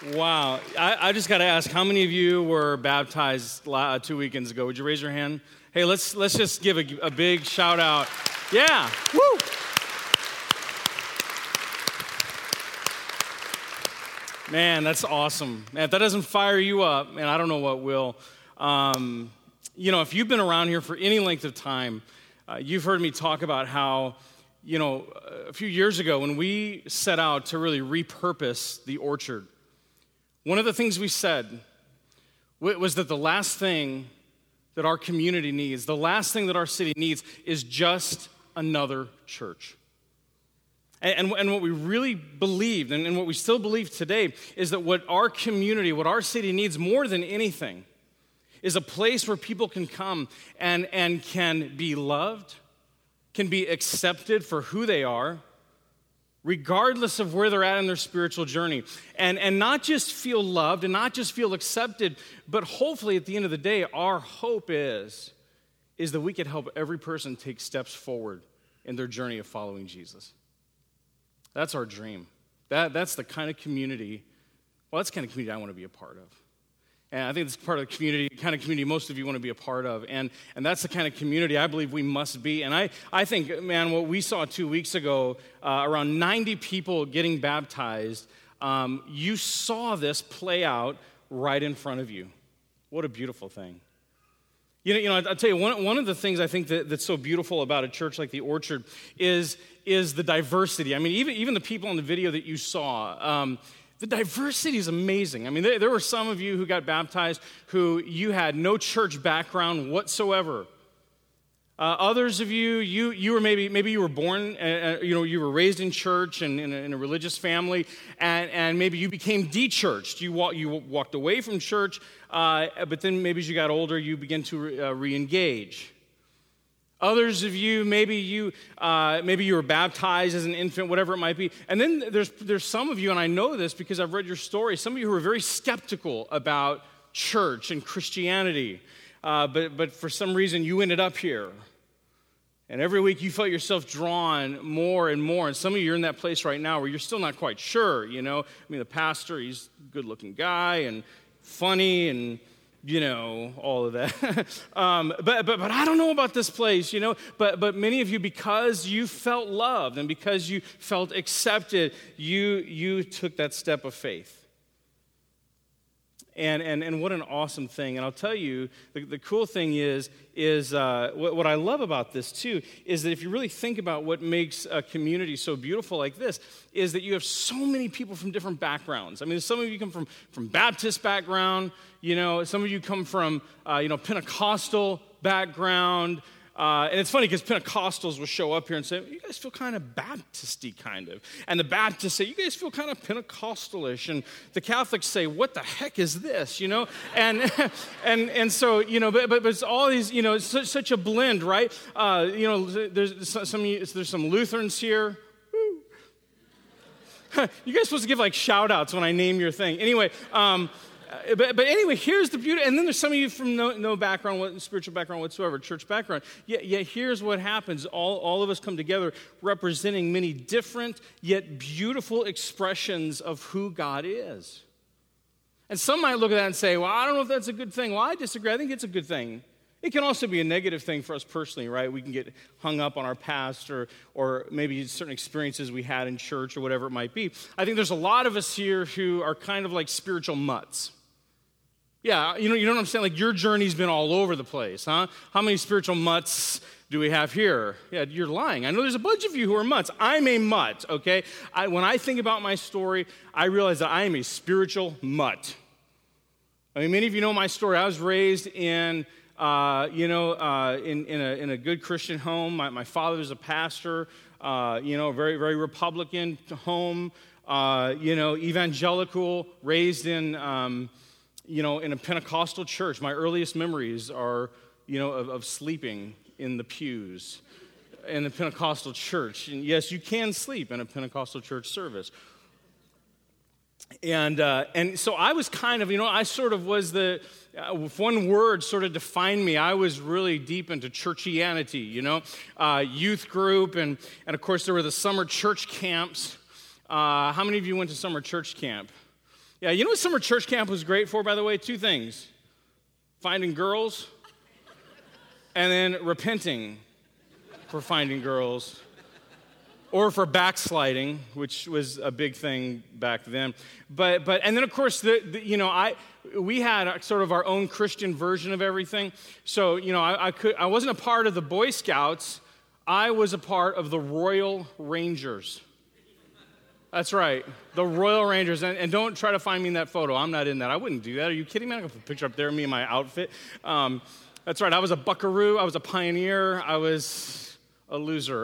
Wow. I just got to ask, how many of you were baptized 2 weekends ago? Would you raise your hand? Hey, let's just give a big shout out. Yeah. Woo! Man, that's awesome. Man, if that doesn't fire you up, man, I don't know what will. If you've been around here for any length of time, you've heard me talk about how, a few years ago when we set out to really repurpose the orchard, one of the things we said was that the last thing that our community needs, the last thing that our city needs is just another church. And what we really believed, and what we still believe today, is that what our community, what our city needs more than anything is a place where people can come and can be loved, can be accepted for who they are, regardless of where they're at in their spiritual journey. And not just feel loved and not just feel accepted, but hopefully at the end of the day, our hope is that we can help every person take steps forward in their journey of following Jesus. That's our dream. That's the kind of community, that's the kind of community I want to be a part of. And I think it's part of the kind of community most of you want to be a part of. And that's the kind of community I believe we must be. And I think, man, what we saw 2 weeks ago, around 90 people getting baptized, you saw this play out right in front of you. What a beautiful thing. I'll tell you, one of the things I think that's so beautiful about a church like the Orchard is the diversity. I mean, even the people in the video that you saw, the diversity is amazing. I mean, there were some of you who got baptized who you had no church background whatsoever. Others of you were maybe you were born, you were raised in church and in a religious family, and maybe you became de-churched. You walked away from church, but then maybe as you got older, you began to re-engage. Others of you, maybe you were baptized as an infant, whatever it might be. And then there's some of you, and I know this because I've read your story, some of you who are very skeptical about church and Christianity, but for some reason you ended up here. And every week you felt yourself drawn more and more. And some of you are in that place right now where you're still not quite sure, the pastor, he's a good-looking guy and funny and all of that. but I don't know about this place, But many of you, because you felt loved and because you felt accepted, you took that step of faith. And what an awesome thing. And I'll tell you, the cool thing is what I love about this too, is that if you really think about what makes a community so beautiful like this, is that you have so many people from different backgrounds. I mean, some of you come from Baptist background, some of you come from, Pentecostal background. And it's funny because Pentecostals will show up here and say, you guys feel kind of Baptist-y, kind of. And the Baptists say, you guys feel kind of Pentecostal-ish. And the Catholics say, what the heck is this, And so, but it's all these, it's such a blend, right? There's some Lutherans here. You guys supposed to give shout-outs when I name your thing. Anyway, But anyway, here's the beauty. And then there's some of you from no background, spiritual background whatsoever, church background. Yet here's what happens. All of us come together representing many different yet beautiful expressions of who God is. And some might look at that and say, well, I don't know if that's a good thing. Well, I disagree. I think it's a good thing. It can also be a negative thing for us personally, right? We can get hung up on our past or maybe certain experiences we had in church or whatever it might be. I think there's a lot of us here who are kind of like spiritual mutts. Yeah, you know what I'm saying? Your journey's been all over the place, huh? How many spiritual mutts do we have here? Yeah, you're lying. I know there's a bunch of you who are mutts. I'm a mutt, okay? When I think about my story, I realize that I am a spiritual mutt. I mean, many of you know my story. I was raised in a good Christian home. My father was a pastor, very, very Republican home, evangelical, raised in a Pentecostal church. My earliest memories are, of sleeping in the pews in the Pentecostal church. And yes, you can sleep in a Pentecostal church service. And so I was kind of, I sort of was if one word sort of defined me, I was really deep into churchianity, youth group. And of course, there were the summer church camps. How many of you went to summer church camp? Yeah, you know what summer church camp was great for, by the way? Two things. Finding girls, and then repenting for finding girls, or for backsliding, which was a big thing back then. But and then of course we had sort of our own Christian version of everything. So I wasn't a part of the Boy Scouts. I was a part of the Royal Rangers. That's right, the Royal Rangers. And don't try to find me in that photo. I'm not in that. I wouldn't do that. Are you kidding me? I'm going to put a picture up there of me in my outfit. That's right, I was a buckaroo. I was a pioneer. I was a loser.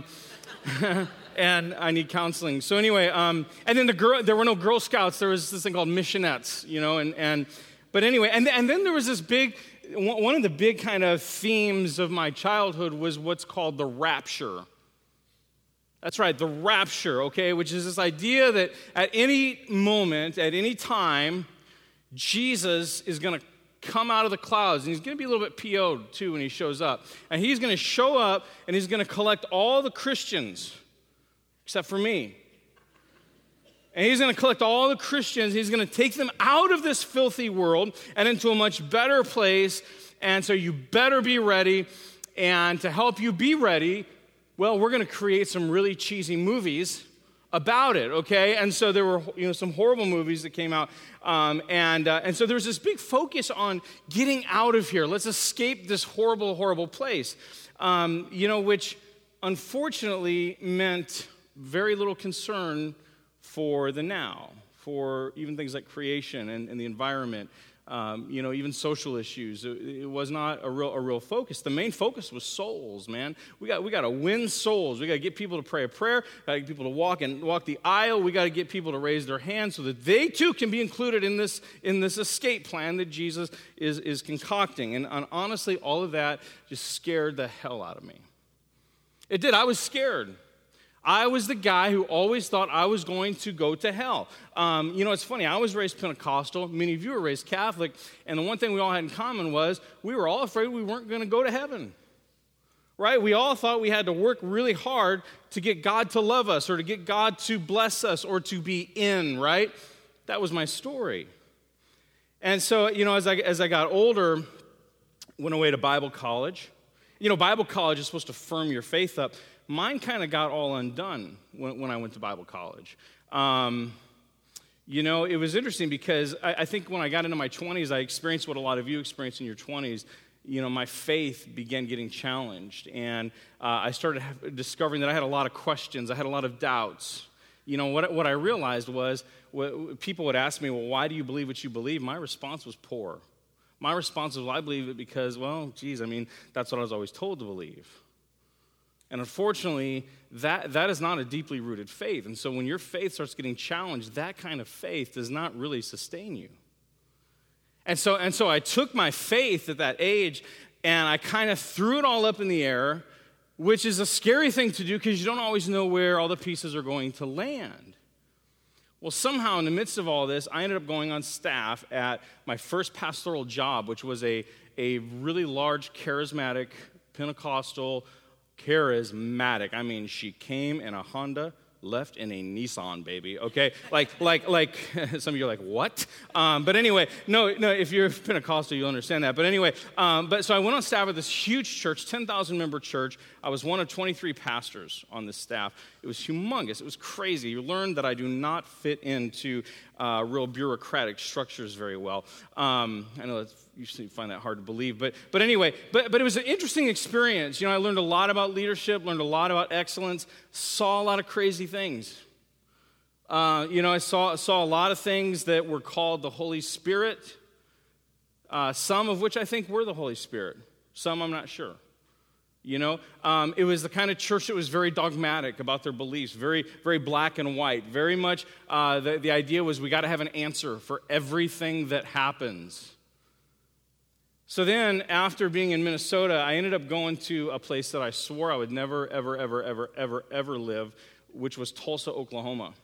And I need counseling. So anyway, and then there were no Girl Scouts. There was this thing called missionettes, but anyway, and then there was this big, one of the big kind of themes of my childhood was what's called the rapture. That's right, the rapture, okay, which is this idea that at any moment, at any time, Jesus is going to come out of the clouds, and he's going to be a little bit PO'd too when he shows up. And he's going to show up, and he's going to collect all the Christians, except for me. And he's going to collect all the Christians, he's going to take them out of this filthy world and into a much better place, and so you better be ready. And to help you be ready, well, we're going to create some really cheesy movies about it, okay? And so there were, some horrible movies that came out, and so there was this big focus on getting out of here. Let's escape this horrible, horrible place, which unfortunately meant very little concern for the now, for even things like creation and the environment. Even social issues. It was not a real focus. The main focus was souls, man. We got to win souls. We got to get people to pray a prayer. Got to get people to walk the aisle. We got to get people to raise their hands so that they too can be included in this escape plan that Jesus is concocting. And honestly, all of that just scared the hell out of me. It did. I was scared. I was the guy who always thought I was going to go to hell. It's funny. I was raised Pentecostal. Many of you were raised Catholic. And the one thing we all had in common was we were all afraid we weren't going to go to heaven. Right? We all thought we had to work really hard to get God to love us or to get God to bless us or to be in, right? That was my story. And so, as I got older, went away to Bible college. Bible college is supposed to firm your faith up. Mine kind of got all undone when I went to Bible college. It was interesting because I think when I got into my 20s, I experienced what a lot of you experience in your 20s. My faith began getting challenged, and I started discovering that I had a lot of questions. I had a lot of doubts. What I realized was, people would ask me, well, why do you believe what you believe? My response was poor. My response was, well, I believe it because, that's what I was always told to believe. And unfortunately, that is not a deeply rooted faith. And so when your faith starts getting challenged, that kind of faith does not really sustain you. And so I took my faith at that age, and I kind of threw it all up in the air, which is a scary thing to do because you don't always know where all the pieces are going to land. Well, somehow in the midst of all this, I ended up going on staff at my first pastoral job, which was a really large, charismatic, Pentecostal, charismatic. She came in a Honda, left in a Nissan, baby, okay? Like some of you are like, what? But anyway, no, if you're Pentecostal, you'll understand that. But anyway, so I went on staff at this huge church, 10,000-member church. I was one of 23 pastors on this staff. It was humongous. It was crazy. You learned that I do not fit into real bureaucratic structures very well. I know that's usually find that hard to believe, but anyway, but it was an interesting experience. I learned a lot about leadership, learned a lot about excellence, saw a lot of crazy things. I saw a lot of things that were called the Holy Spirit, some of which I think were the Holy Spirit. Some I'm not sure. It was the kind of church that was very dogmatic about their beliefs, very, very black and white. Very much the idea was we got to have an answer for everything that happens. So then, after being in Minnesota, I ended up going to a place that I swore I would never, ever, ever, ever, ever, ever live, which was Tulsa, Oklahoma.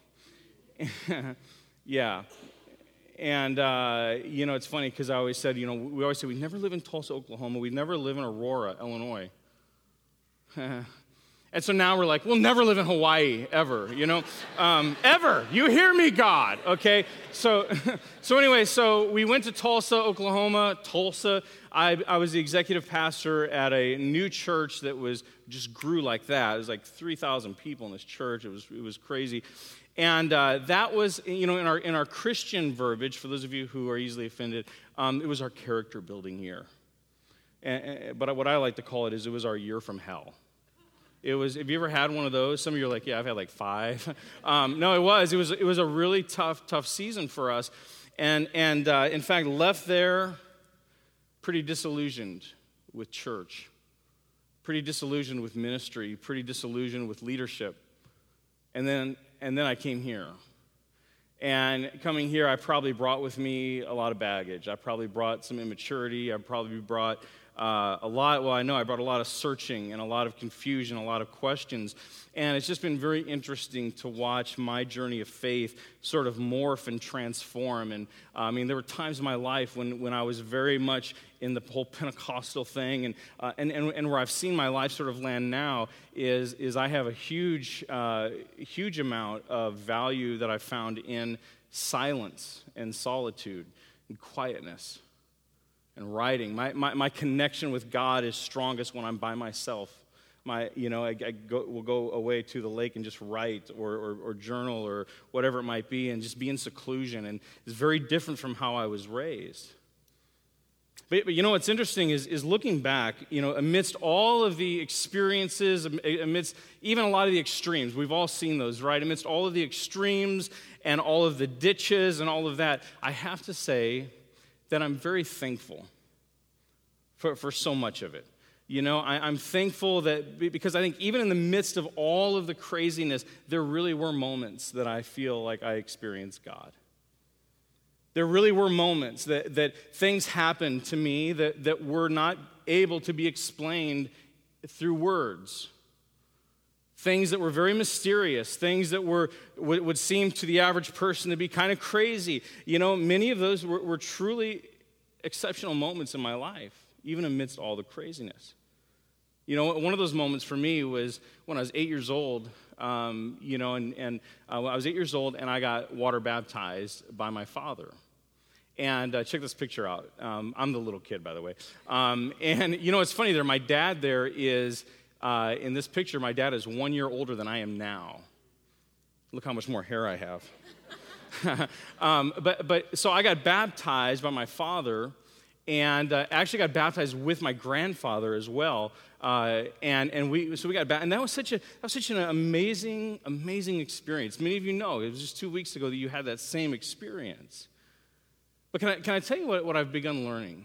Yeah. And, it's funny because I always said, we always say we'd never live in Tulsa, Oklahoma. We'd never live in Aurora, Illinois. And so now we're like, we'll never live in Hawaii, ever, ever. You hear me, God, okay? So anyway, so we went to Tulsa, Oklahoma. Tulsa, I was the executive pastor at a new church that just grew like that. It was like 3,000 people in this church. It was crazy. And that was, in our Christian verbiage, for those of you who are easily offended, it was our character building year. But what I like to call it was our year from hell. Have you ever had one of those? Some of you are like, yeah, I've had like 5. No, it was a really tough season for us. And in fact, left there pretty disillusioned with church, pretty disillusioned with ministry, pretty disillusioned with leadership. And then I came here. And coming here, I probably brought with me a lot of baggage. I probably brought some immaturity. I probably brought I brought a lot of searching and a lot of confusion, a lot of questions. And it's just been very interesting to watch my journey of faith sort of morph and transform. And there were times in my life when I was very much in the whole Pentecostal thing, and where I've seen my life sort of land now is I have a huge amount of value that I found in silence and solitude and quietness. And writing. My connection with God is strongest when I'm by myself. We'll go away to the lake and just write or journal or whatever it might be and just be in seclusion. And it's very different from how I was raised. But what's interesting is looking back, amidst all of the experiences, amidst even a lot of the extremes, we've all seen those, right? Amidst all of the extremes and all of the ditches and all of that, I have to say that I'm very thankful for so much of it. I'm thankful because I think even in the midst of all of the craziness, there really were moments that I feel like I experienced God. There really were moments that things happened to me that were not able to be explained through words. Things that were very mysterious, things that would seem to the average person to be kind of crazy. Many of those were truly exceptional moments in my life, even amidst all the craziness. One of those moments for me was when I was 8 years old, I was 8 years old and I got water baptized by my father. And check this picture out. I'm the little kid, by the way. It's funny there, my dad there is... in this picture, my dad is 1 year older than I am now. Look how much more hair I have. So I got baptized by my father, and actually got baptized with my grandfather as well. We got baptized, and that was such an amazing experience. Many of you know it was just 2 weeks ago that you had that same experience. But can I tell you what I've begun learning?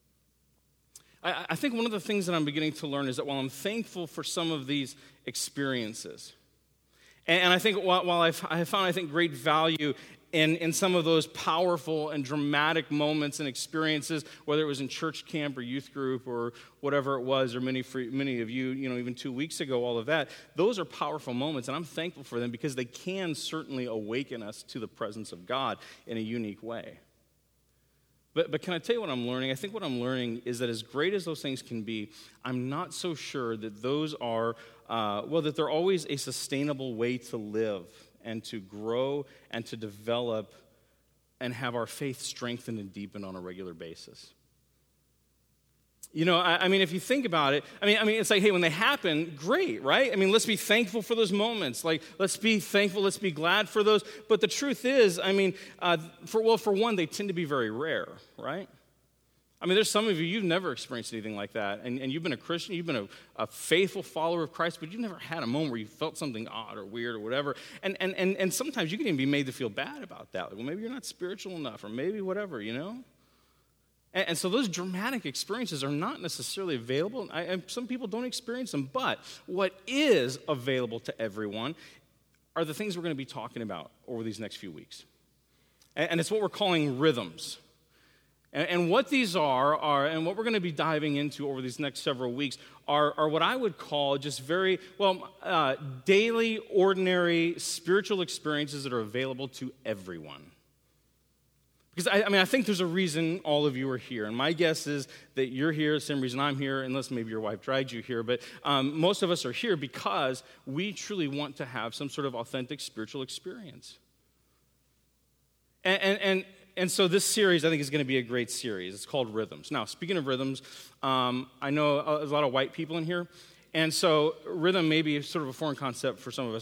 I think one of the things that I'm beginning to learn is that while I'm thankful for some of these experiences, and I think while I have found, I think, great value in some of those powerful and dramatic moments and experiences, whether it was in church camp or youth group or whatever it was, or many of you, even 2 weeks ago, all of that, those are powerful moments, and I'm thankful for them because they can certainly awaken us to the presence of God in a unique way. But can I tell you what I'm learning? I think what I'm learning is that as great as those things can be, I'm not so sure that those are, that they're always a sustainable way to live and to grow and to develop and have our faith strengthened and deepened on a regular basis. If you think about it, it's like, hey, when they happen, great, right? Let's be thankful for those moments. Like, let's be thankful, let's be glad for those. But the truth is, for one, they tend to be very rare, right? There's some of you, you've never experienced anything like that. And you've been a Christian, you've been a faithful follower of Christ, but you've never had a moment where you felt something odd or weird or whatever. And sometimes you can even be made to feel bad about that. Like, well, maybe you're not spiritual enough, or maybe whatever, And so those dramatic experiences are not necessarily available. And some people don't experience them. But what is available to everyone are the things we're going to be talking about over these next few weeks. And it's what we're calling rhythms. And what these are, and what we're going to be diving into over these next several weeks are what I would call just very, daily, ordinary spiritual experiences that are available to everyone. Because I think there's a reason all of you are here. And my guess is that you're here, the same reason I'm here, unless maybe your wife dragged you here. But most of us are here because we truly want to have some sort of authentic spiritual experience. And so this series, I think, is going to be a great series. It's called Rhythms. Now, speaking of rhythms, I know there's a lot of white people in here. And so rhythm may be sort of a foreign concept for some of us.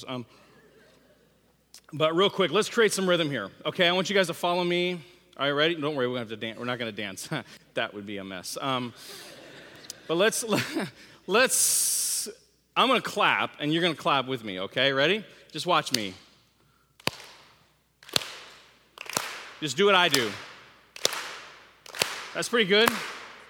But real quick, let's create some rhythm here. Okay, I want you guys to follow me. All right, ready? Don't worry, we're going to have to dance. We're not going to dance. That would be a mess. But let's. I'm going to clap, and you're going to clap with me. Okay, ready? Just watch me. Just do what I do. That's pretty good.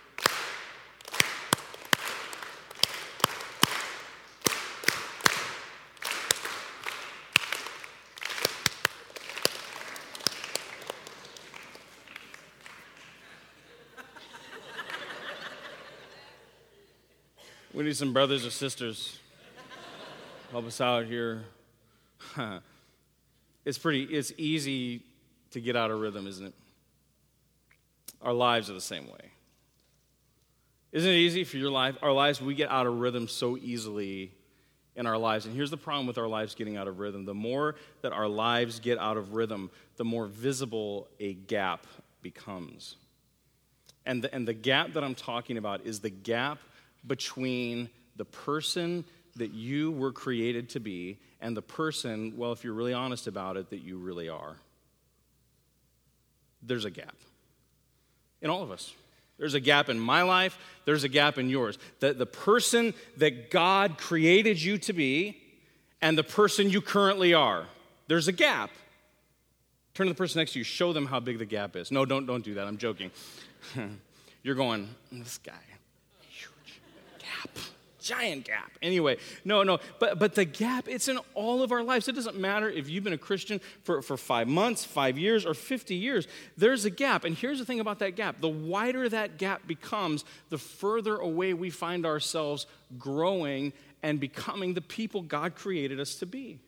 We need some brothers or sisters. Help us out here. It's easy to get out of rhythm, isn't it? Our lives are the same way. Isn't it easy for your life? Our lives, we get out of rhythm so easily in our lives. And here's the problem with our lives getting out of rhythm. The more that our lives get out of rhythm, the more visible a gap becomes. And the gap that I'm talking about is the gap between the person that you were created to be and the person, well, if you're really honest about it, that you really are. There's a gap in all of us. There's a gap in my life. There's a gap in yours. The person that God created you to be and the person you currently are. There's a gap. Turn to the person next to you. Show them how big the gap is. No, don't do that. I'm joking. You're going, this guy. Giant gap. Anyway, no. But the gap, it's in all of our lives. It doesn't matter if you've been a Christian for 5 months, 5 years, or 50 years. There's a gap. And here's the thing about that gap. The wider that gap becomes, the further away we find ourselves growing and becoming the people God created us to be.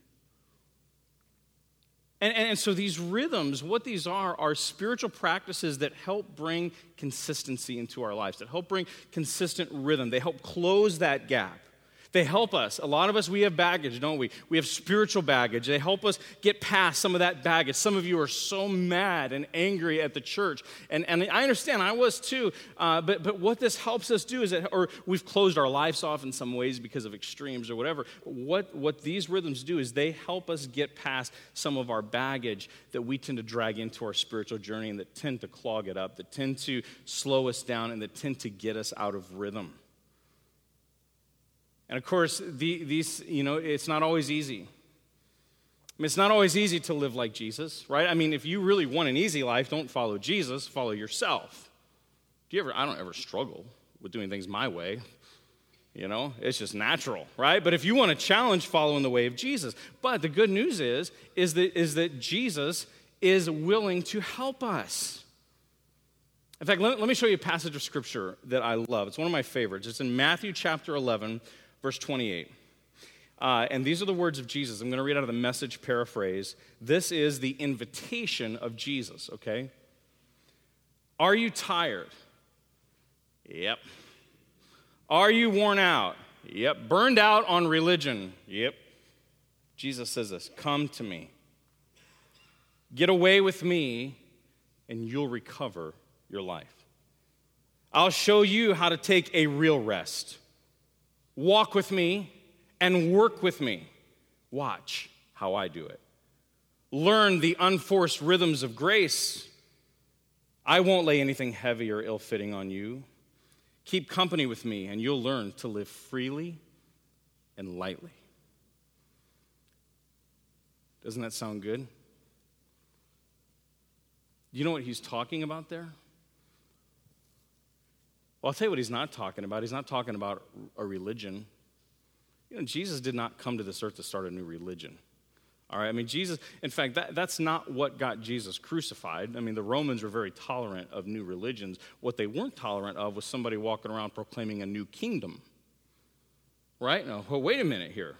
And so these rhythms, what these are spiritual practices that help bring consistency into our lives, that help bring consistent rhythm. They help close that gap. They help us. A lot of us, we have baggage, don't we? We have spiritual baggage. They help us get past some of that baggage. Some of you are so mad and angry at the church. And I understand, I was too. But what this helps us do is or we've closed our lives off in some ways because of extremes or whatever. What these rhythms do is they help us get past some of our baggage that we tend to drag into our spiritual journey and that tend to clog it up, that tend to slow us down, and that tend to get us out of rhythm. And of course, these, it's not always easy. It's not always easy to live like Jesus, right? I mean, if you really want an easy life, don't follow Jesus, follow yourself. I don't ever struggle with doing things my way. It's just natural, right? But if you want to challenge following the way of Jesus, but the good news is that Jesus is willing to help us. In fact, let me show you a passage of Scripture that I love. It's one of my favorites. It's in Matthew chapter 11, verse 28. And these are the words of Jesus. I'm going to read out of the Message paraphrase. This is the invitation of Jesus, okay? Are you tired? Yep. Are you worn out? Yep. Burned out on religion? Yep. Jesus says this, come to me. Get away with me, and you'll recover your life. I'll show you how to take a real rest. Walk with me and work with me. Watch how I do it. Learn the unforced rhythms of grace. I won't lay anything heavy or ill-fitting on you. Keep company with me, and you'll learn to live freely and lightly. Doesn't that sound good? You know what he's talking about there? Well, I'll tell you what he's not talking about. He's not talking about a religion. Jesus did not come to this earth to start a new religion. All right, Jesus, in fact, that's not what got Jesus crucified. The Romans were very tolerant of new religions. What they weren't tolerant of was somebody walking around proclaiming a new kingdom. Right? Now, well, wait a minute here.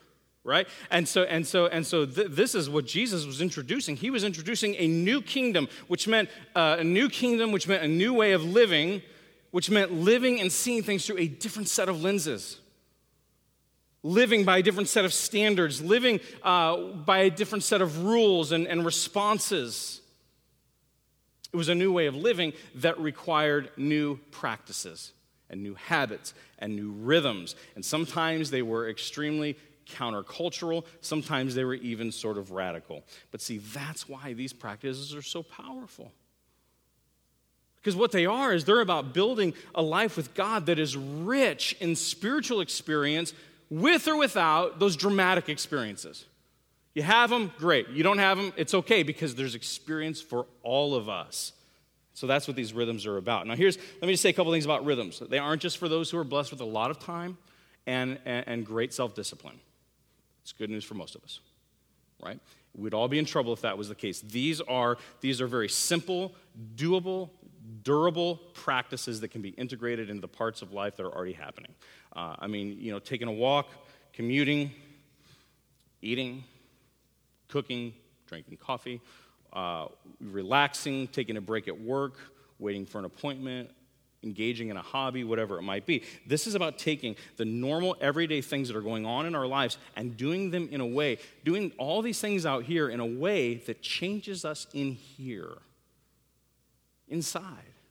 right? This is what Jesus was introducing. He was introducing a new kingdom, which meant a new way of living, which meant living and seeing things through a different set of lenses. Living by a different set of standards, living by a different set of rules and responses. It was a new way of living that required new practices and new habits and new rhythms. And sometimes they were extremely countercultural. Sometimes they were even sort of radical. But see, that's why these practices are so powerful. Because what they are is they're about building a life with God that is rich in spiritual experience with or without those dramatic experiences. You have them, great. You don't have them, it's okay because there's experience for all of us. So that's what these rhythms are about. Now let me just say a couple things about rhythms. They aren't just for those who are blessed with a lot of time and great self-discipline. It's good news for most of us, right? We'd all be in trouble if that was the case. These are very simple, doable, durable practices that can be integrated into the parts of life that are already happening. Taking a walk, commuting, eating, cooking, drinking coffee, relaxing, taking a break at work, waiting for an appointment, engaging in a hobby, whatever it might be. This is about taking the normal, everyday things that are going on in our lives and doing them in a way, doing all these things out here in a way that changes us in here, inside.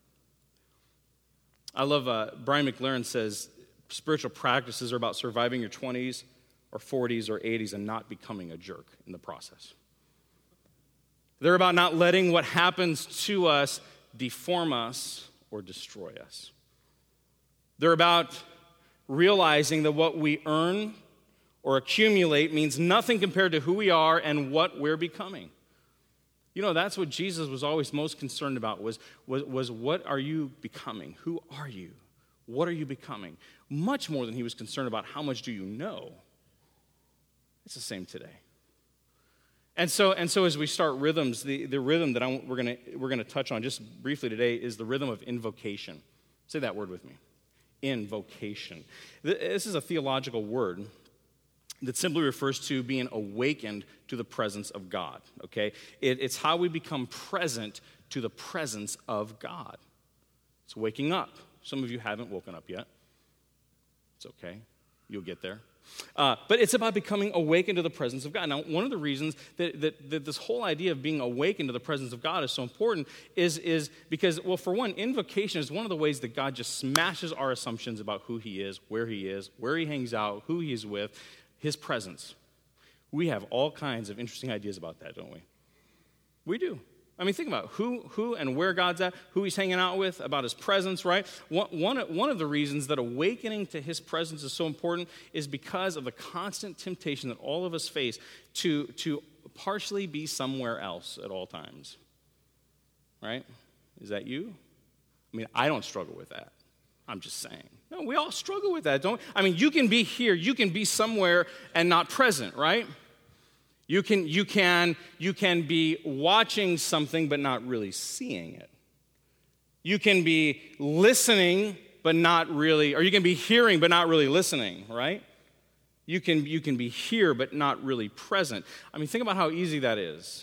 I love, Brian McLaren says, spiritual practices are about surviving your 20s or 40s or 80s and not becoming a jerk in the process. They're about not letting what happens to us deform us or destroy us. They're about realizing that what we earn or accumulate means nothing compared to who we are and what we're becoming. You know, that's what Jesus was always most concerned about was what are you becoming? Who are you? What are you becoming? Much more than he was concerned about how much do you know. It's the same today. And so as we start rhythms, the rhythm that we're gonna touch on just briefly today is the rhythm of invocation. Say that word with me. Invocation. This is a theological word that simply refers to being awakened to the presence of God, okay? It's how we become present to the presence of God. It's waking up. Some of you haven't woken up yet. It's okay. You'll get there. But it's about becoming awakened to the presence of God. Now, one of the reasons that this whole idea of being awakened to the presence of God is so important is because, well, for one, invocation is one of the ways that God just smashes our assumptions about who he is, where he hangs out, who he is with, his presence. We have all kinds of interesting ideas about that, don't we? We do. I mean, think about it. Who and where God's at, who he's hanging out with, about his presence, right? One of the reasons that awakening to his presence is so important is because of the constant temptation that all of us face to partially be somewhere else at all times, right? Is that you? I mean, I don't struggle with that. I'm just saying. No, we all struggle with that, don't we? I mean, you can be here, you can be somewhere and not present, right? You can be watching something but not really seeing it. You can be listening but not really, or you can be hearing but not really listening, right? You can be here but not really present. I mean, think about how easy that is.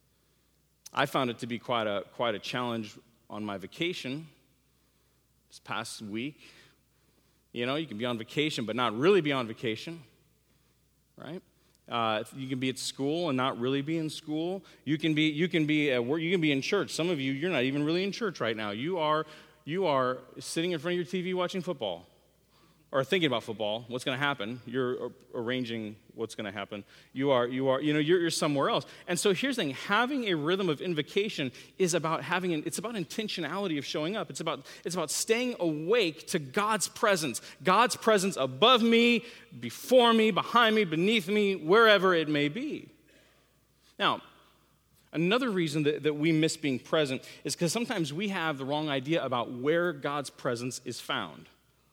I found it to be quite a challenge on my vacation this past week. You know, you can be on vacation but not really be on vacation, right? You can be at school and not really be in school. You can be at work. You can be in church. Some of you're not even really in church right now. You are sitting in front of your TV watching football, or thinking about football. What's going to happen? You're arranging what's going to happen. You're somewhere else. And so here's the thing: having a rhythm of invocation is about it's about intentionality of showing up. It's about staying awake to God's presence above me, before me, behind me, beneath me, wherever it may be. Now, another reason that we miss being present is because sometimes we have the wrong idea about where God's presence is found.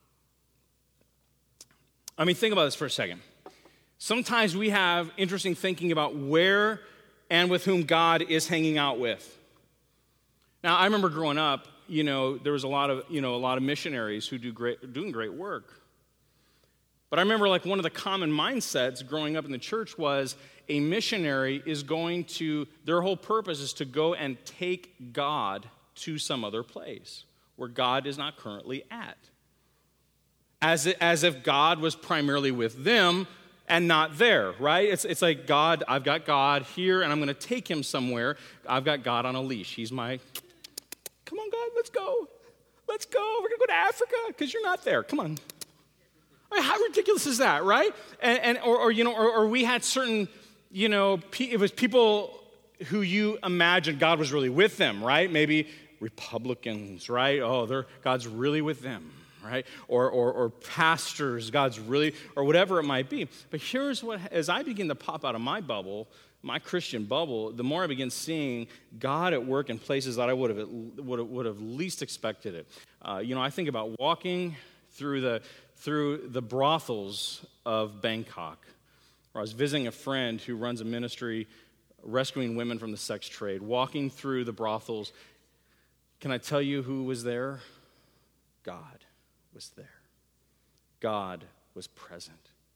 I mean, think about this for a second. Sometimes we have interesting thinking about where and with whom God is hanging out with. Now, I remember growing up, there was a lot of missionaries who doing great work. But I remember like one of the common mindsets growing up in the church was a missionary is going to, their whole purpose is to go and take God to some other place where God is not currently at. As if God was primarily with them and not there, right? It's like God, I've got God here and I'm going to take him somewhere. I've got God on a leash. He's my, come on God, let's go. Let's go. We're going to go to Africa because you're not there. Come on. I mean, how ridiculous is that, right? Or we had certain, it was people who you imagined God was really with them, right? Maybe Republicans, right? Oh, God's really with them, right? Or pastors, God's really, or whatever it might be. But here's what, as I begin to pop out of my bubble, my Christian bubble, the more I begin seeing God at work in places that I would have least expected it. I think about walking through the brothels of Bangkok. Where I was visiting a friend who runs a ministry rescuing women from the sex trade, walking through the brothels. Can I tell you who was there? God was there. God was present.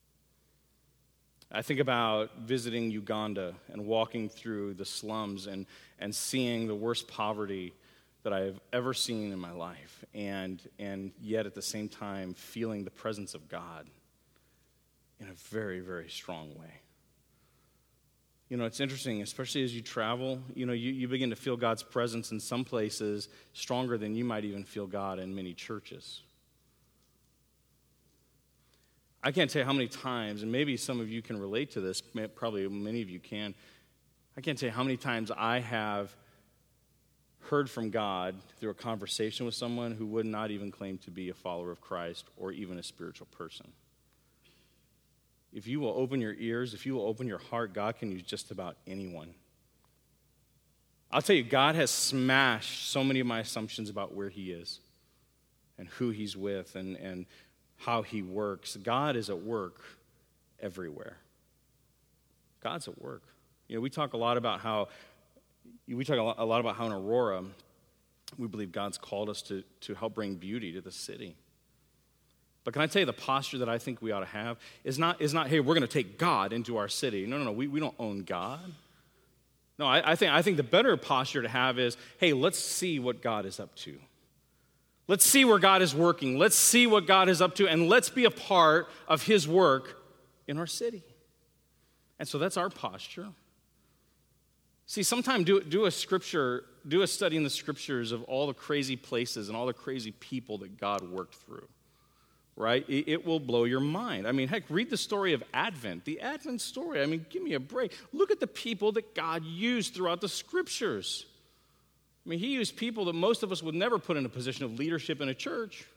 I think about visiting Uganda and walking through the slums and seeing the worst poverty that I have ever seen in my life, and yet at the same time feeling the presence of God in a very, very strong way. It's interesting, especially as you travel, you begin to feel God's presence in some places stronger than you might even feel God in many churches. I can't tell you how many times, and maybe some of you can relate to this, probably many of you can, I can't tell you how many times I have heard from God through a conversation with someone who would not even claim to be a follower of Christ or even a spiritual person. If you will open your ears, if you will open your heart, God can use just about anyone. I'll tell you, God has smashed so many of my assumptions about where he is and who he's with and how he works. God is at work everywhere. God's at work. We talk a lot about how in Aurora, we believe God's called us to help bring beauty to the city. But can I tell you, the posture that I think we ought to have is not hey, we're going to take God into our city. No, we don't own God. No, I think the better posture to have is, hey, let's see what God is up to. Let's see where God is working. Let's see what God is up to, and let's be a part of his work in our city. And so that's our posture. See, sometime do a study in the scriptures of all the crazy places and all the crazy people that God worked through, right? It will blow your mind. I mean, heck, read the story of Advent, the Advent story. I mean, give me a break. Look at the people that God used throughout the scriptures. I mean, he used people that most of us would never put in a position of leadership in a church.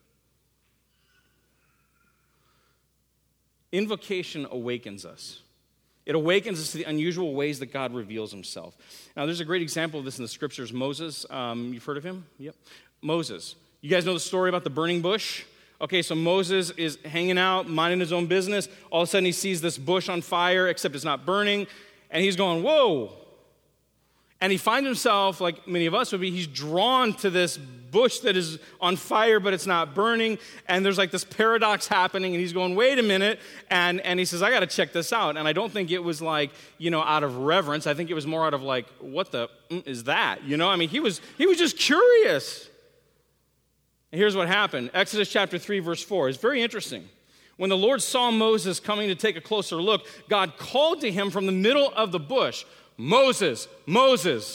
Invocation awakens us. It awakens us to the unusual ways that God reveals himself. Now, there's a great example of this in the scriptures. Moses, you've heard of him? Yep. Moses. You guys know the story about the burning bush? Okay, so Moses is hanging out, minding his own business. All of a sudden, he sees this bush on fire, except it's not burning. And he's going, whoa. And he finds himself, like many of us would be, he's drawn to this bush that is on fire, but it's not burning. And there's like this paradox happening, and he's going, wait a minute. And he says, I got to check this out. And I don't think it was like, out of reverence. I think it was more out of like, what the is that? I mean, he was just curious. And here's what happened. Exodus chapter 3, verse 4. It's very interesting. When the Lord saw Moses coming to take a closer look, God called to him from the middle of the bush, Moses, Moses.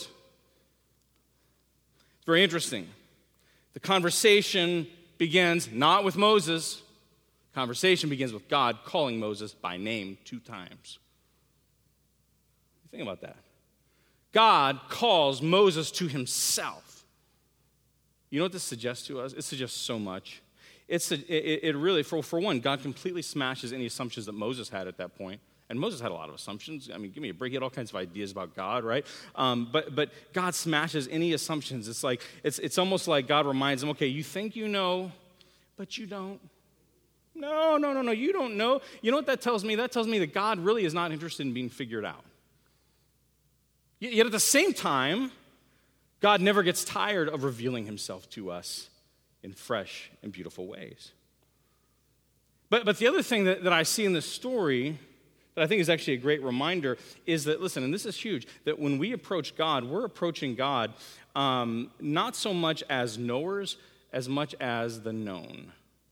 It's very interesting. The conversation begins not with Moses. The conversation begins with God calling Moses by name 2 times. Think about that. God calls Moses to himself. You know what this suggests to us? It suggests so much. It really, for one, God completely smashes any assumptions that Moses had at that point. And Moses had a lot of assumptions. I mean, give me a break. He had all kinds of ideas about God, right? But God smashes any assumptions. It's like it's almost like God reminds him, okay, you think you know, but you don't. No, you don't know. You know what that tells me? That tells me that God really is not interested in being figured out. Yet at the same time, God never gets tired of revealing himself to us in fresh and beautiful ways. But the other thing that I see in this story that I think is actually a great reminder is that, listen, and this is huge, that when we approach God, we're approaching God not so much as knowers as much as the known.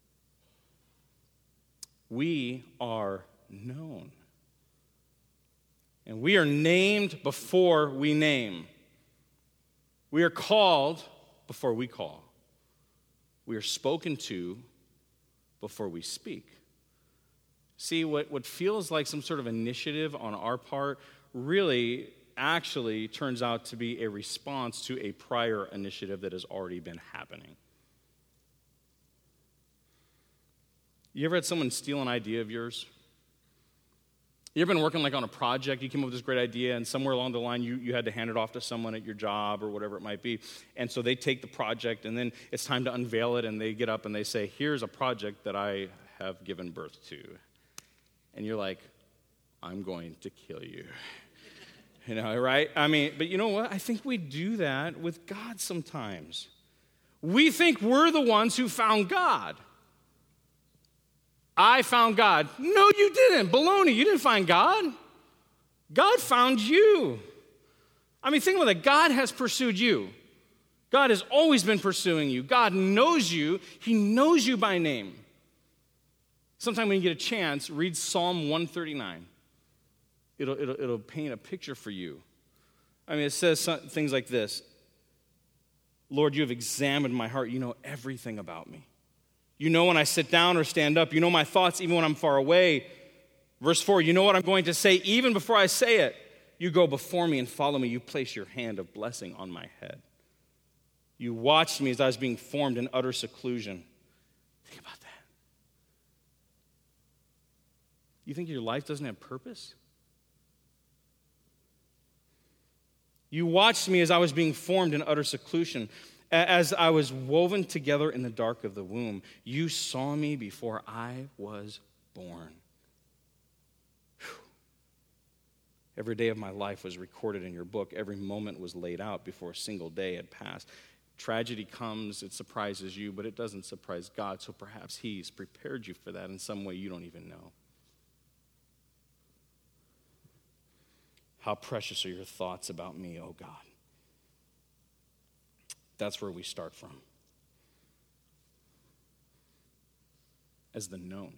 We are known. And we are named before we name. We are called before we call. We are spoken to before we speak. See, what feels like some sort of initiative on our part really actually turns out to be a response to a prior initiative that has already been happening. You ever had someone steal an idea of yours? You ever been working like on a project, you came up with this great idea, and somewhere along the line you had to hand it off to someone at your job or whatever it might be, and so they take the project, and then it's time to unveil it, and they get up and they say, here's a project that I have given birth to. And you're like, I'm going to kill you. You know, right? I mean, but you know what? I think we do that with God sometimes. We think we're the ones who found God. I found God. No, you didn't. Baloney, you didn't find God. God found you. I mean, think about that. God has pursued you. God has always been pursuing you. God knows you. He knows you by name. Sometime when you get a chance, read Psalm 139. It'll paint a picture for you. I mean, it says things like this. Lord, you have examined my heart. You know everything about me. You know when I sit down or stand up. You know my thoughts even when I'm far away. Verse 4, you know what I'm going to say even before I say it. You go before me and follow me. You place your hand of blessing on my head. You watched me as I was being formed in utter seclusion. Think about that. You think your life doesn't have purpose? You watched me as I was being formed in utter seclusion, as I was woven together in the dark of the womb. You saw me before I was born. Whew. Every day of my life was recorded in your book. Every moment was laid out before a single day had passed. Tragedy comes, it surprises you, but it doesn't surprise God, so perhaps He's prepared you for that in some way you don't even know. How precious are your thoughts about me, oh God. That's where we start from. As the known.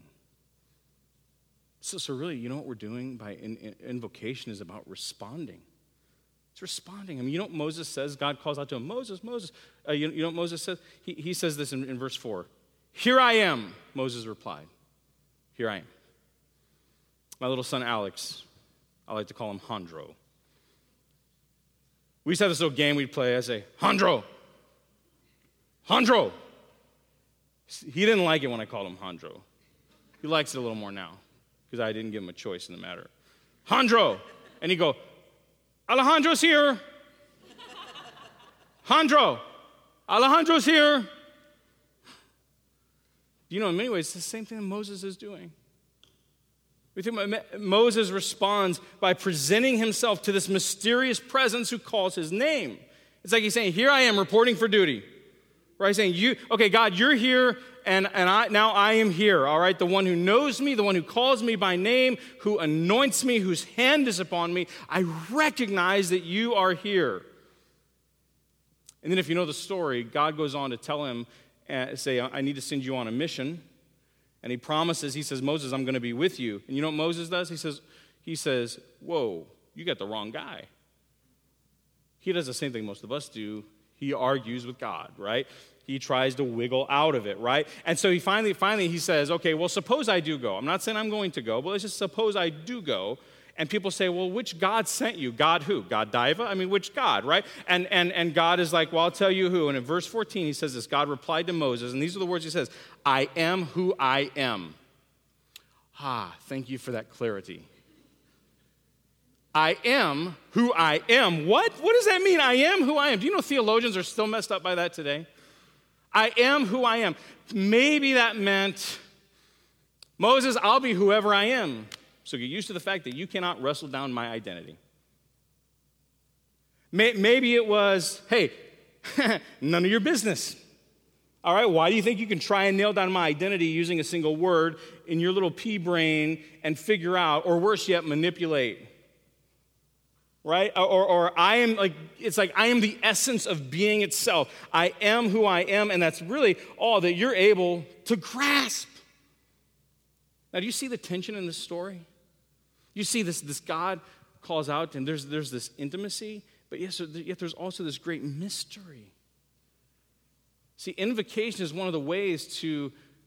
So really, you know what we're doing by invocation is about responding. It's responding. I mean, you know what Moses says? God calls out to him, Moses, Moses. You know what Moses says? He says this in verse 4. Here I am, Moses replied. Here I am. My little son Alex, I like to call him Hondro. We used to have this little game we'd play. I'd say, Hondro. Hondro. He didn't like it when I called him Hondro. He likes it a little more now because I didn't give him a choice in the matter. Hondro. And he'd go, Alejandro's here. Hondro. Alejandro's here. You know, in many ways, it's the same thing that Moses is doing. We think Moses responds by presenting himself to this mysterious presence who calls his name. It's like he's saying, here I am reporting for duty. Right? He's saying, okay, God, you're here, and I am here, all right? The one who knows me, the one who calls me by name, who anoints me, whose hand is upon me, I recognize that you are here. And then if you know the story, God goes on to tell him, say, I need to send you on a mission. And he promises, he says, Moses, I'm going to be with you. And you know what Moses does? He says, whoa, you got the wrong guy. He does the same thing most of us do. He argues with God, right? He tries to wiggle out of it, right? And so he finally he says, okay, well, suppose I do go. I'm not saying I'm going to go, but let's just suppose I do go. And people say, well, which God sent you? God who? God Diva? I mean, which God, right? And God is like, well, I'll tell you who. And in verse 14, he says this, God replied to Moses, and these are the words he says, I am who I am. Thank you for that clarity. I am who I am. What? What does that mean? I am who I am. Do you know theologians are still messed up by that today? I am who I am. Maybe that meant, Moses, I'll be whoever I am. So get used to the fact that you cannot wrestle down my identity. Maybe it was, hey, none of your business. All right, why do you think you can try and nail down my identity using a single word in your little pea brain and figure out, or worse yet, manipulate? Right? Or I am like, it's like I am the essence of being itself. I am who I am, and that's really all that you're able to grasp. Now, do you see the tension in this story? You see this God calls out, and there's this intimacy, but yet there's also this great mystery. See, invocation is one of the ways to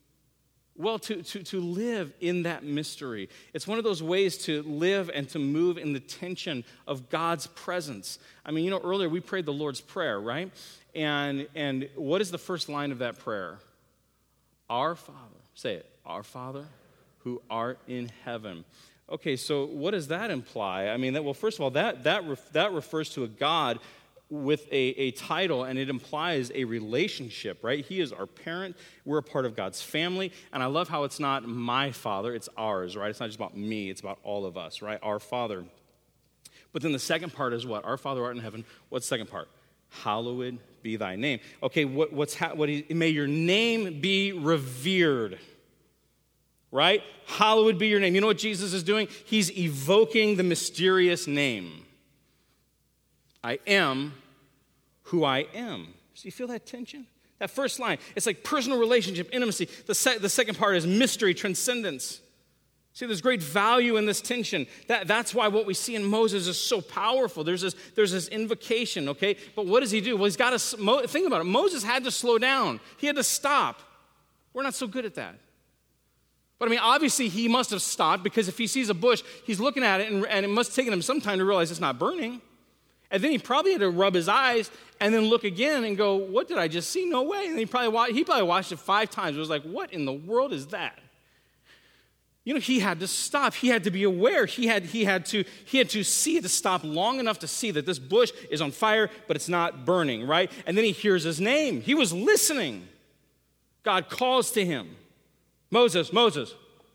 live in that mystery. It's one of those ways to live and to move in the tension of God's presence. I mean, earlier we prayed the Lord's Prayer, right? And what is the first line of that prayer? Our Father. Say it. Our Father who art in heaven. Okay, so what does that imply? I mean, first of all, that refers to a God with a title, and it implies a relationship, right? He is our parent. We're a part of God's family. And I love how it's not my Father, it's ours, right? It's not just about me, it's about all of us, right? Our Father. But then the second part is what? Our Father who art in heaven. What's the second part? Hallowed be thy name. Okay, may your name be revered. Right? Hallowed be your name. You know what Jesus is doing? He's evoking the mysterious name. I am who I am. So you feel that tension? That first line, it's like personal relationship, intimacy. The second part is mystery, transcendence. See, there's great value in this tension. That's why what we see in Moses is so powerful. There's this invocation, okay? But what does he do? Well, he's got to, think about it. Moses had to slow down. He had to stop. We're not so good at that. But I mean, obviously he must have stopped, because if he sees a bush, he's looking at it, and it must have taken him some time to realize it's not burning. And then he probably had to rub his eyes and then look again and go, what did I just see? No way. And he probably watched it 5 times. It was like, what in the world is that? He had to stop. He had to be aware. He had to see it, to stop long enough to see that this bush is on fire, but it's not burning, right? And then he hears his name. He was listening. God calls to him. Moses, Moses.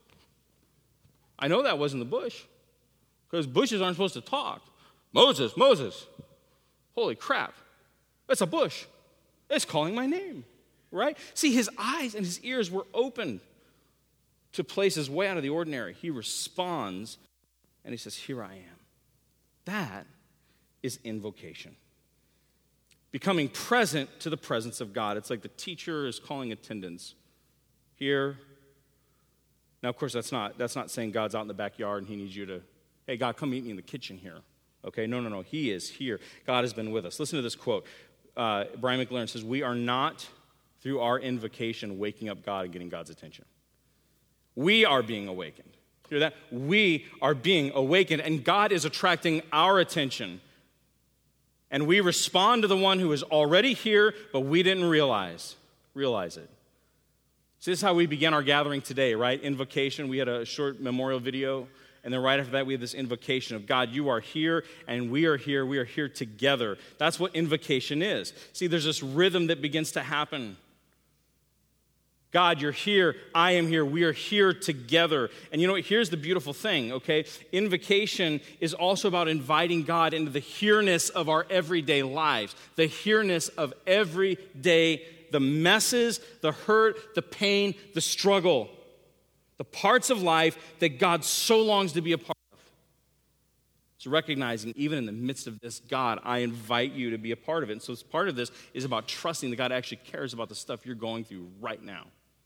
I know that wasn't the bush, because bushes aren't supposed to talk. Moses, Moses. Holy crap. That's a bush. It's calling my name, right? See, his eyes and his ears were open to places way out of the ordinary. He responds, and he says, here I am. That is invocation. Becoming present to the presence of God. It's like the teacher is calling attendance. Here. Now, of course, that's not saying God's out in the backyard and he needs you to, hey, God, come meet me in the kitchen here. Okay, no. He is here. God has been with us. Listen to this quote. Brian McLaren says, we are not, through our invocation, waking up God and getting God's attention. We are being awakened. Hear that? We are being awakened, and God is attracting our attention. And we respond to the one who is already here, but we didn't realize it. So this is how we began our gathering today, right? Invocation. We had a short memorial video. And then right after that, we have this invocation of God, you are here, and we are here. We are here together. That's what invocation is. See, there's this rhythm that begins to happen. God, you're here. I am here. We are here together. And you know what? Here's the beautiful thing, okay? Invocation is also about inviting God into the here-ness of our everyday lives, the here-ness of everyday, the messes, the hurt, the pain, the struggle. The parts of life that God so longs to be a part of. So recognizing, even in the midst of this, God, I invite you to be a part of it. And so part of this is about trusting that God actually cares about the stuff you're going through right now.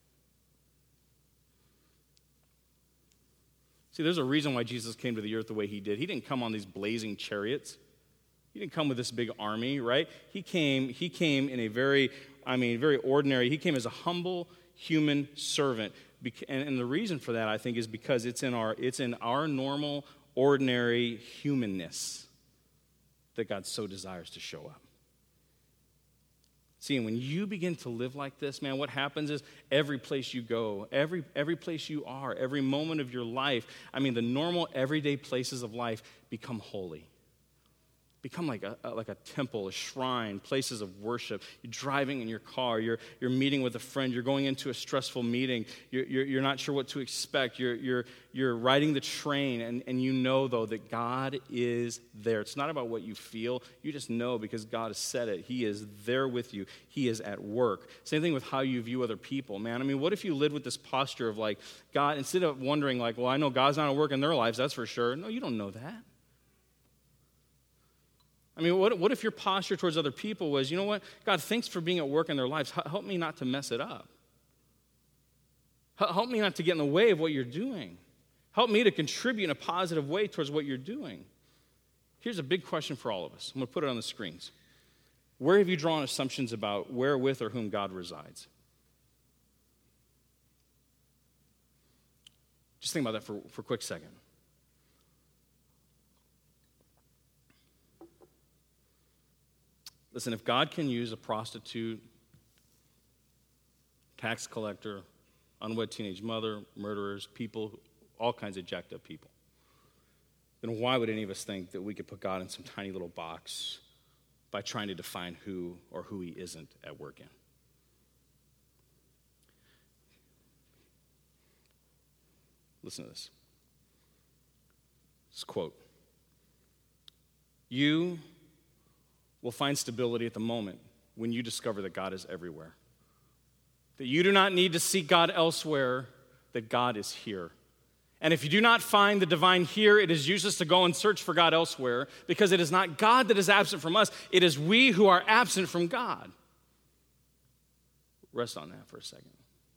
See, there's a reason why Jesus came to the earth the way he did. He didn't come on these blazing chariots. He didn't come with this big army, right? He came in a very ordinary, he came as a humble human servant. And the reason for that, I think, is because it's in our normal, ordinary humanness that God so desires to show up. See, and when you begin to live like this, man, what happens is every place you go, every place you are, every moment of your life, the normal, everyday places of life become holy. Become like a temple, a shrine, places of worship. You're driving in your car. You're meeting with a friend. You're going into a stressful meeting. You're not sure what to expect. You're riding the train, and you know, though, that God is there. It's not about what you feel. You just know because God has said it. He is there with you. He is at work. Same thing with how you view other people, man. I mean, what if you lived with this posture of like, God, instead of wondering like, well, I know God's not at work in their lives, that's for sure. No, you don't know that. I mean, what if your posture towards other people was, you know what, God, thanks for being at work in their lives. Help me not to mess it up. Help me not to get in the way of what you're doing. Help me to contribute in a positive way towards what you're doing. Here's a big question for all of us. I'm going to put it on the screens. Where have you drawn assumptions about where, with, or whom God resides? Just think about that for a quick second. Listen, if God can use a prostitute, tax collector, unwed teenage mother, murderers, people, all kinds of jacked up people, then why would any of us think that we could put God in some tiny little box by trying to define who or who he isn't at work in? Listen to this. This quote. You will find stability at the moment when you discover that God is everywhere. That you do not need to seek God elsewhere, that God is here. And if you do not find the divine here, it is useless to go and search for God elsewhere, because it is not God that is absent from us, it is we who are absent from God. Rest on that for a second.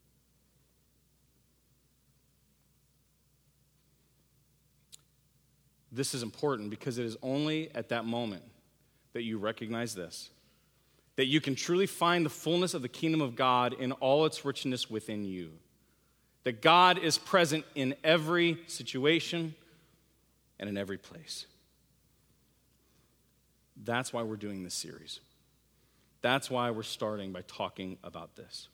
This is important because it is only at that moment that you recognize this, that you can truly find the fullness of the kingdom of God in all its richness within you. That God is present in every situation and in every place. That's why we're doing this series. That's why we're starting by talking about this.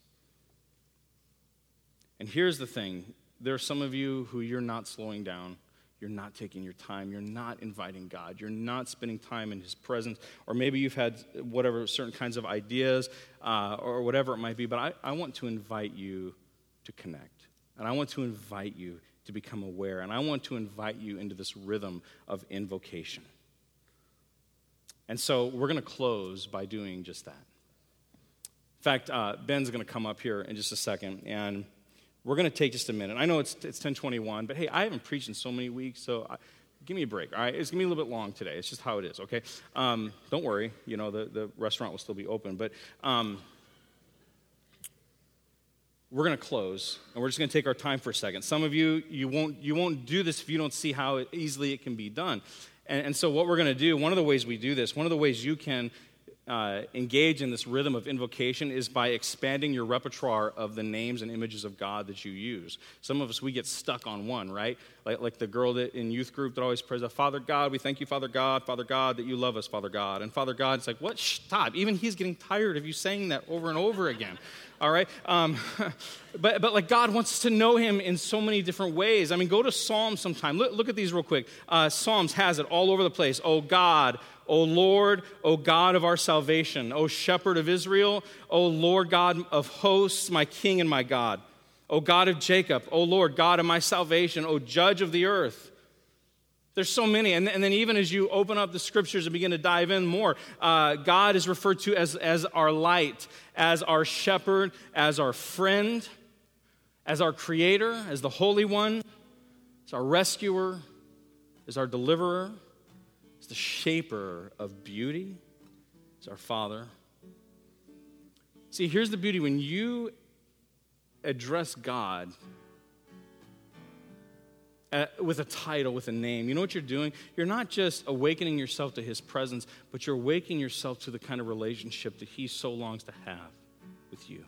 And here's the thing. There are some of you who you're not slowing down. You're not taking your time. You're not inviting God. You're not spending time in his presence. Or maybe you've had whatever, certain kinds of ideas or whatever it might be. But I want to invite you to connect. And I want to invite you to become aware. And I want to invite you into this rhythm of invocation. And so we're going to close by doing just that. In fact, Ben's going to come up here in just a second. And we're going to take just a minute. I know it's 10:21, but hey, I haven't preached in so many weeks, so give me a break, all right? It's going to be a little bit long today. It's just how it is, okay? Don't worry. You know, the restaurant will still be open. But we're going to close, and we're just going to take our time for a second. Some of you won't do this if you don't see how easily it can be done. And so what we're going to do, one of the ways we do this, one of the ways you can engage in this rhythm of invocation is by expanding your repertoire of the names and images of God that you use. Some of us, we get stuck on one, right? Like the girl that in youth group that always prays, Father God, we thank you, Father God, that you love us, Father God. And Father God, it's like, what? Stop. Even he's getting tired of you saying that over and over again. All right? But like God wants us to know him in so many different ways. I mean, go to Psalms sometime. Look at these real quick. Psalms has it all over the place. Oh God, O Lord, O God of our salvation, O Shepherd of Israel, O Lord God of hosts, my King and my God, O God of Jacob, O Lord God of my salvation, O Judge of the earth. There's so many. And then even as you open up the scriptures and begin to dive in more, God is referred to as our light, as our shepherd, as our friend, as our creator, as the Holy One, as our rescuer, as our deliverer, as the shaper of beauty, as our Father. See, here's the beauty. When you address God with a title, with a name, you know what you're doing? You're not just awakening yourself to his presence, but you're awakening yourself to the kind of relationship that he so longs to have with you.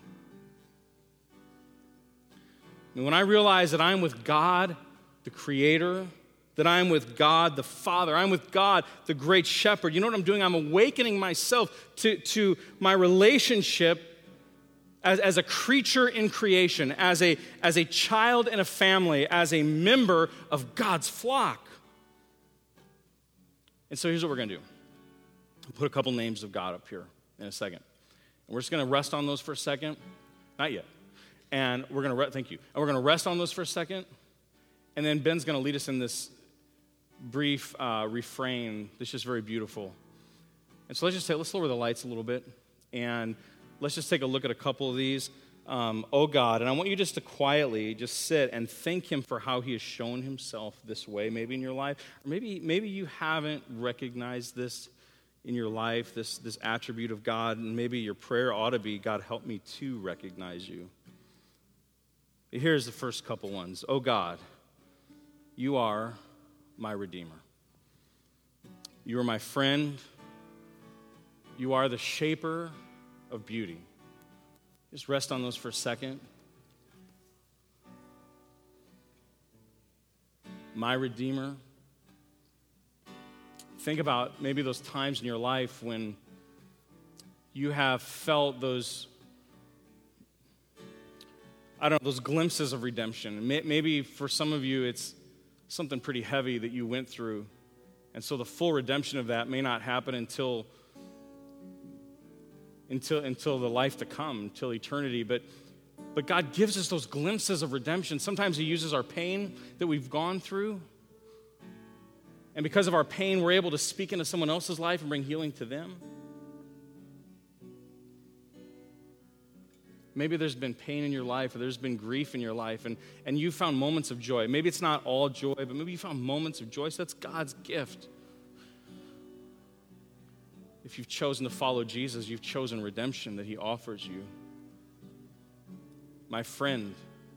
And when I realize that I'm with God, the Creator, that I'm with God, the Father, I'm with God, the great shepherd, you know what I'm doing? I'm awakening myself to my relationship as a creature in creation, as a child in a family, as a member of God's flock. And so here's what we're going to do. I'll put a couple names of God up here in a second. And we're just going to rest on those for a second. Not yet. And we're going to, thank you. And we're going to rest on those for a second. And then Ben's going to lead us in this brief refrain that's just very beautiful. And so let's lower the lights a little bit. And let's just take a look at a couple of these. Oh God, and I want you just to quietly just sit and thank him for how he has shown himself this way, maybe in your life. Or maybe you haven't recognized this in your life, this attribute of God, and maybe your prayer ought to be, God, help me to recognize you. Here's the first couple ones. Oh God, you are my Redeemer. You are my friend. You are the shaper of beauty. Just rest on those for a second. My Redeemer. Think about maybe those times in your life when you have felt those, those glimpses of redemption. Maybe for some of you it's something pretty heavy that you went through. And so the full redemption of that may not happen until the life to come, until eternity. But God gives us those glimpses of redemption. Sometimes he uses our pain that we've gone through. And because of our pain, we're able to speak into someone else's life and bring healing to them. Maybe there's been pain in your life, or there's been grief in your life, and you found moments of joy. Maybe it's not all joy, but maybe you found moments of joy. So that's God's gift. If you've chosen to follow Jesus, you've chosen redemption that he offers you. My friend,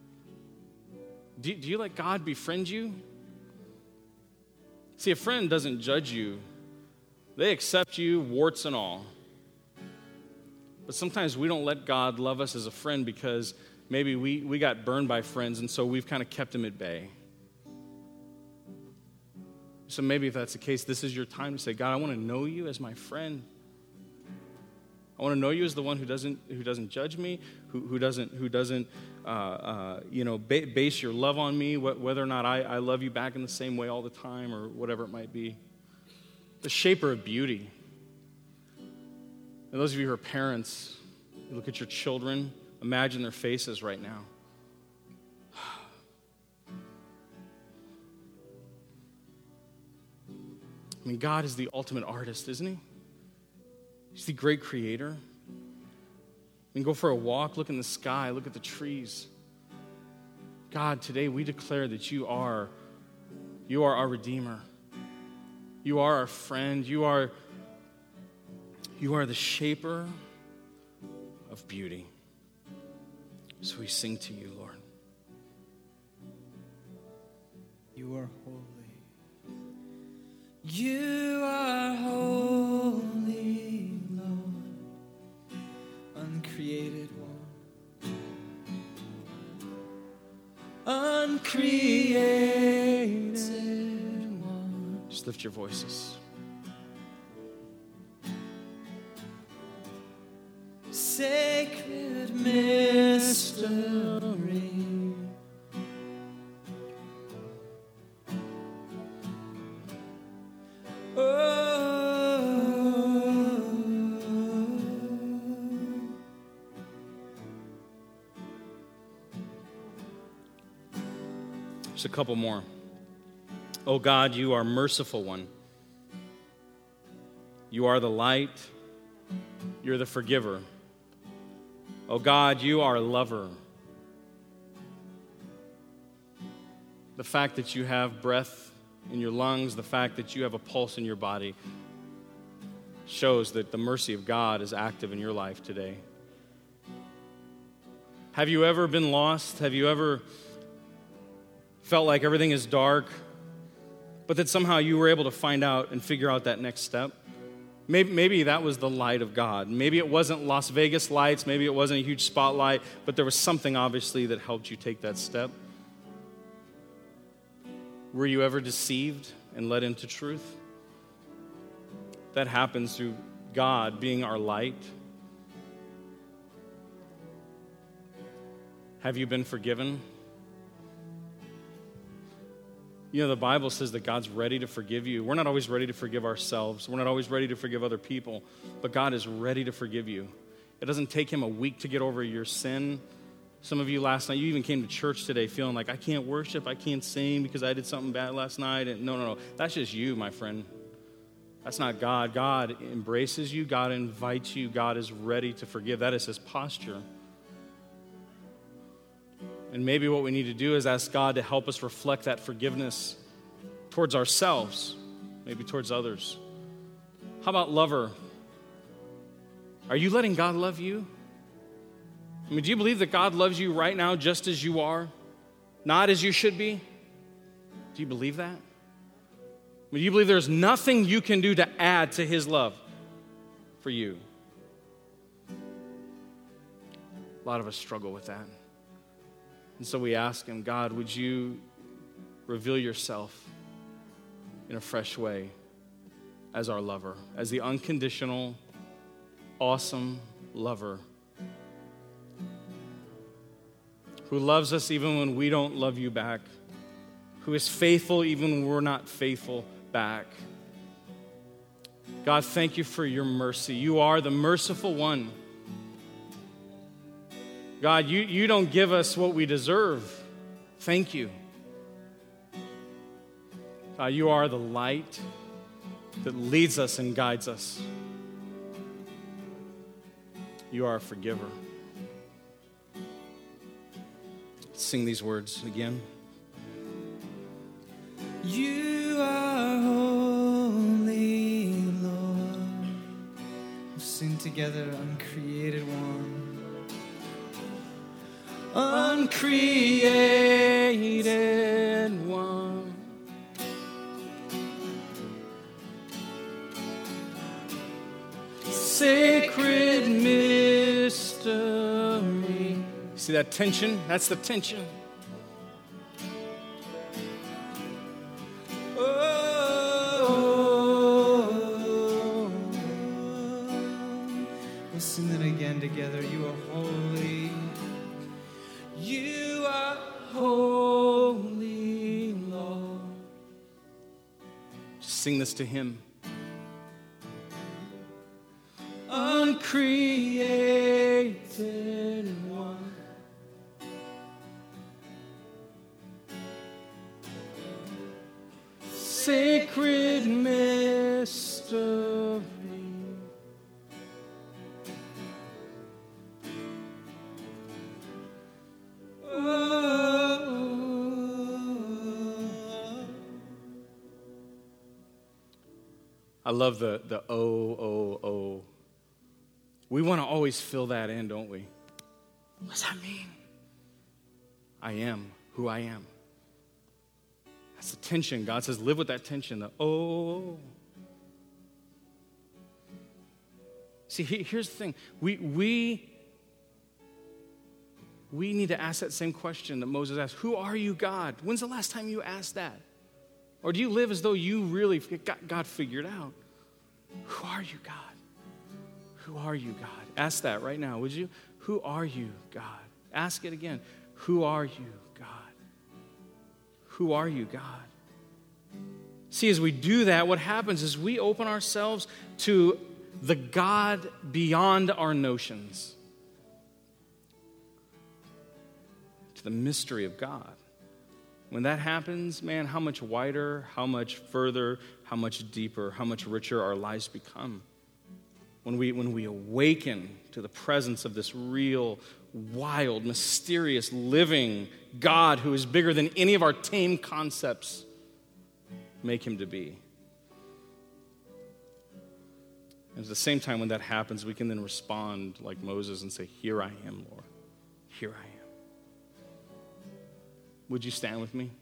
do you let God befriend you? See, a friend doesn't judge you. They accept you, warts and all. But sometimes we don't let God love us as a friend because maybe we got burned by friends, and so we've kind of kept him at bay. So maybe if that's the case, this is your time to say, God, I want to know you as my friend. I want to know you as the one who doesn't judge me, who doesn't base your love on me, whether or not I love you back in the same way all the time or whatever it might be. The shaper of beauty. And those of you who are parents, you look at your children, imagine their faces right now. I mean, God is the ultimate artist, isn't he? He's the great creator. We can go for a walk, look in the sky, look at the trees. God, today we declare that you are our Redeemer. You are our friend. You are the shaper of beauty. So we sing to you, Lord. You are holy. You are holy, Lord, uncreated one. Uncreated one. Just lift your voices. Sacred mystery. Just a couple more. Oh God, you are merciful one. You are the light. You're the forgiver. Oh God, you are a lover. The fact that you have breath in your lungs, the fact that you have a pulse in your body shows that the mercy of God is active in your life today. Have you ever been lost? Have you ever felt like everything is dark, but that somehow you were able to find out and figure out that next step? Maybe that was the light of God. Maybe it wasn't Las Vegas lights. Maybe it wasn't a huge spotlight, but there was something obviously that helped you take that step. Were you ever deceived and led into truth? That happens through God being our light. Have you been forgiven? You know, the Bible says that God's ready to forgive you. We're not always ready to forgive ourselves. We're not always ready to forgive other people, but God is ready to forgive you. It doesn't take him a week to get over your sin. Some of you last night, you even came to church today feeling like, I can't worship, I can't sing because I did something bad last night. And no. That's just you, my friend. That's not God. God embraces you. God invites you. God is ready to forgive. That is his posture. And maybe what we need to do is ask God to help us reflect that forgiveness towards ourselves, maybe towards others. How about lover? Are you letting God love you? I mean, do you believe that God loves you right now just as you are, not as you should be? Do you believe that? I mean, do you believe there's nothing you can do to add to his love for you? A lot of us struggle with that. And so we ask him, God, would you reveal yourself in a fresh way as our lover, as the unconditional, awesome lover who loves us even when we don't love you back, who is faithful even when we're not faithful back. God, thank you for your mercy. You are the merciful one. God, you don't give us what we deserve. Thank you. God, you are the light that leads us and guides us. You are a forgiver. Let's sing these words again. You are holy, Lord. We'll sing together, uncreated one. Uncreated one. Sacred mystery. See that tension? That's the tension. Oh, we'll sing that again together. You are holy. You are holy, Lord. Just sing this to him. Uncreated one. Sacred mystery. I love the oh. We want to always fill that in, don't we? What does that mean? I am who I am. That's the tension. God says, live with that tension. The oh. See, here's the thing. We need to ask that same question that Moses asked. Who are you, God? When's the last time you asked that? Or do you live as though you really got God figured out? Who are you, God? Who are you, God? Ask that right now, would you? Who are you, God? Ask it again. Who are you, God? Who are you, God? See, as we do that, what happens is we open ourselves to the God beyond our notions, to the mystery of God. When that happens, man, how much wider, how much further, how much deeper, how much richer our lives become. When we awaken to the presence of this real, wild, mysterious, living God who is bigger than any of our tame concepts make him to be. And at the same time, when that happens, we can then respond like Moses and say, here I am, Lord. Here I am. Would you stand with me?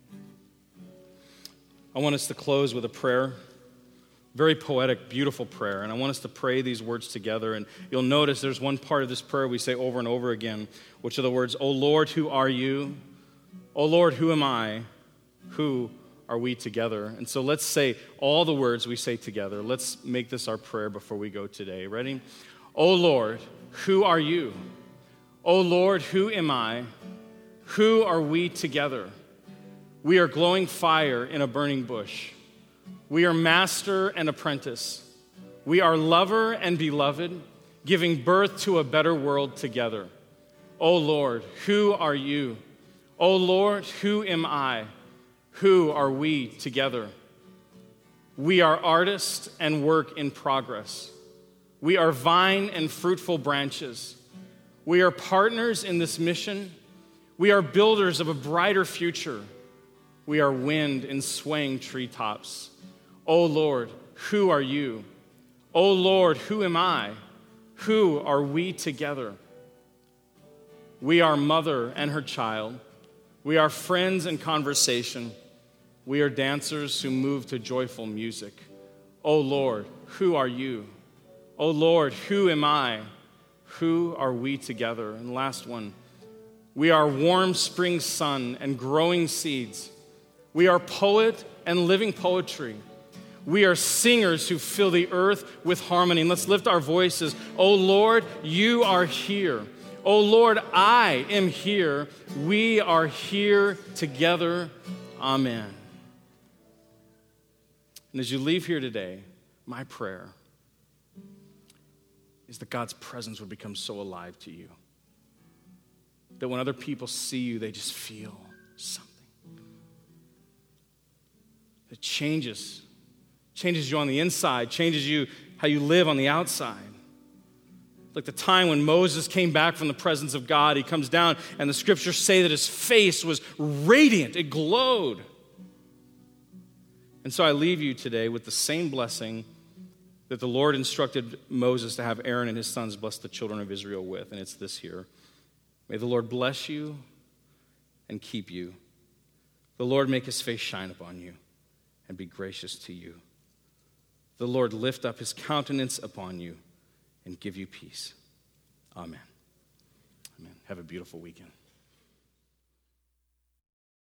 I want us to close with a prayer. Very poetic, beautiful prayer. And I want us to pray these words together. And you'll notice there's one part of this prayer we say over and over again, which are the words, O Lord, who are you? O Lord, who am I? Who are we together? And so let's say all the words we say together. Let's make this our prayer before we go today. Ready? O Lord, who are you? O Lord, who am I? Who are we together? We are glowing fire in a burning bush. We are master and apprentice. We are lover and beloved, giving birth to a better world together. O Lord, who are you? O Lord, who am I? Who are we together? We are artists and work in progress. We are vine and fruitful branches. We are partners in this mission. We are builders of a brighter future. We are wind in swaying treetops. O Lord, who are you? O Lord, who am I? Who are we together? We are mother and her child. We are friends in conversation. We are dancers who move to joyful music. O Lord, who are you? O Lord, who am I? Who are we together? And last one, we are warm spring sun and growing seeds. We are poet and living poetry. We are singers who fill the earth with harmony. And let's lift our voices. O Lord, you are here. O Lord, I am here. We are here together. Amen. And as you leave here today, my prayer is that God's presence would become so alive to you that when other people see you, they just feel something. It changes you on the inside, changes you how you live on the outside. Like the time when Moses came back from the presence of God, he comes down and the scriptures say that his face was radiant, it glowed. And so I leave you today with the same blessing that the Lord instructed Moses to have Aaron and his sons bless the children of Israel with, and it's this here. May the Lord bless you and keep you. The Lord make his face shine upon you and be gracious to you. The Lord lift up his countenance upon you and give you peace. Amen. Amen. Have a beautiful weekend.